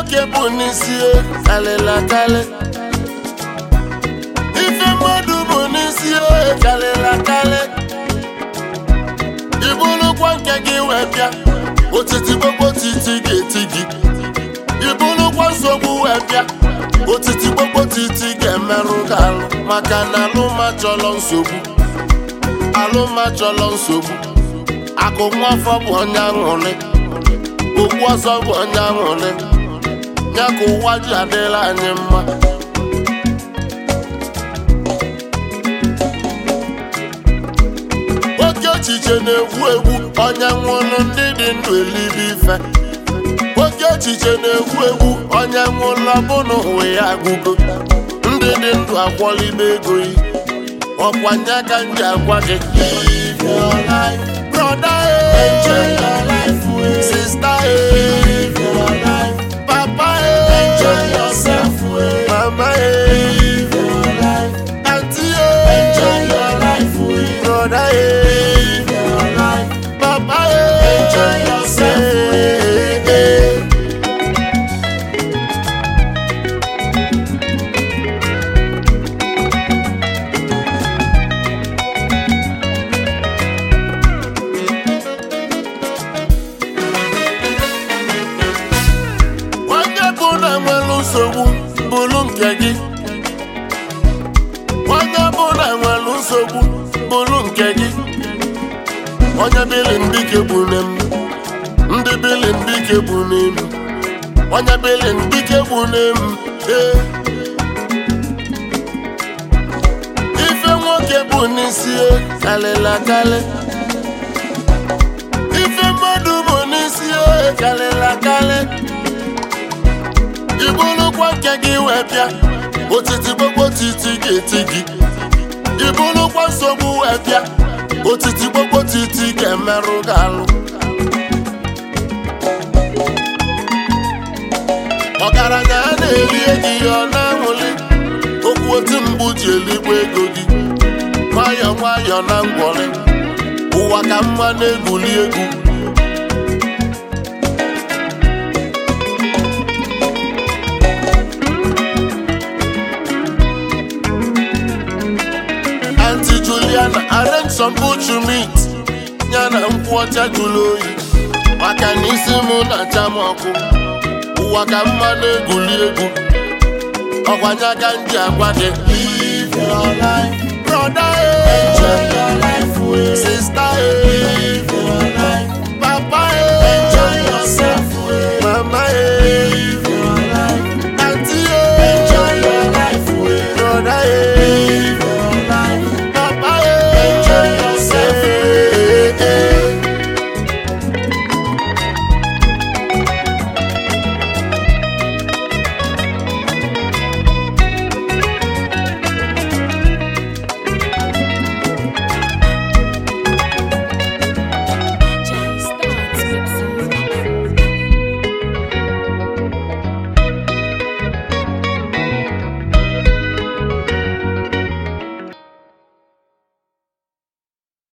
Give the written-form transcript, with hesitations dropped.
nwoke bụ n'isi kalịla kalị. Ife mmadụ bụ n'isi kalịla kalị. Ibulukwa nke gị wee bịa, otiti gbogbo titi ga-eti gị. Ibulukwa nsogbu wee bịa, otiti gbogbo titi ga-emerụ gị alụ. Maka na alụma chọrọ nsogbu, alụma chọrọ nsogbu. Akụ nwafọ bụ onye aṅụrị, okwu ọzọ bụ onye aṅụrị. Ya ka ụwa ji adịla anyị mma. Oke echiche na-egwu egwu, onye nwụrụ ndị dị ndụ elibe ife. Oke echiche na-egwu egwu, onye nwụrụ ọbụna ụwa ya agụgo. Ndị dị ndụ akwọlibe ego yi, ọkwanye aka ndị agwa gị. Live your life, brother, enjoy your life, sister, live your life, papa, enjoy yourself, mama, live your life, auntie, enjoy your life, brother, live your life, papa, enjoy yourself. Nsogbu bụrụ nke gị. Onye ọbụla nwere nsogbu bụrụ nke gị. Onye bili ndike bụ n'elu, ndị bili ndike bụ n'elu. Onye bili ndike bụ n'elu. Ife nwoke bụ n'isi kalịla kalị. Ife mmadụ bụ n'isi kalịla kalị. Ibulukwa nke gị wee bịa, otiti gbogbo titi ga-eti gị. Ibulukwa nsogbu wee bịa, otiti gbogbo titi ga-emerụ gị alụ. Ọgaranya a na-eri ego ya ọ na-anwụli, okwu otu mgbu ji eligbo ego gị. Nwayọọ nwayọọ na ngwọrị, ụwa ka mma na-egwuli egwu. Auntie Juliana arrange some butcher meat, nyana nkwụ ọcha jụrụ oyi. Maka na isi mụ na-acha m ọkụ, ụwa ka mma na-egwuli egwu. Ọkwanye aka ndị agwa gị. Live your life, brother, enjoy your life, sister,